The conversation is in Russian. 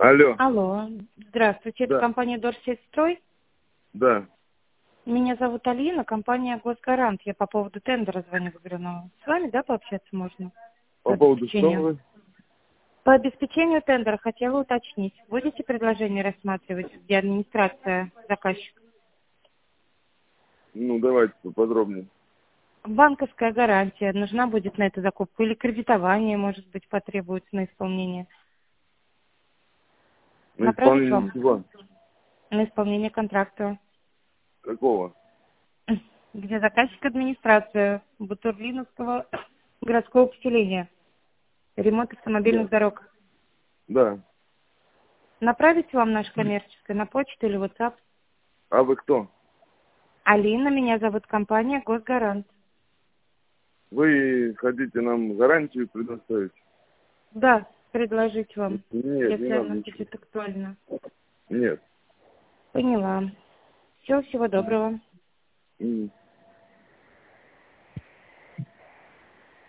Алло. Алло, здравствуйте, это Да. компания Дорсетстрой. Да. Меня зовут Алина, компания Госгарант. Я по поводу тендера звоню, говорю, ну, с вами, да, пообщаться можно? По поводу что вы? По обеспечению тендера хотела уточнить. Будете предложение рассматривать, где администрация заказчика? Ну, давайте поподробнее. Банковская гарантия нужна будет на эту закупку или кредитование, может быть, потребуется на исполнение? На Направить исполнение вам чего? на исполнение контракта? Какого? Где заказчик администрация Бутурлиновского городского поселения. Ремонт Да. автомобильных дорог. Да. Направить вам наш коммерческий на почту или WhatsApp? А вы кто? Алина, меня зовут, компания Госгарант. Вы хотите нам гарантию предоставить? Да, предложить вам, Нет, не если надо она ничего. будет актуальна. Нет. Поняла. Всего доброго. М.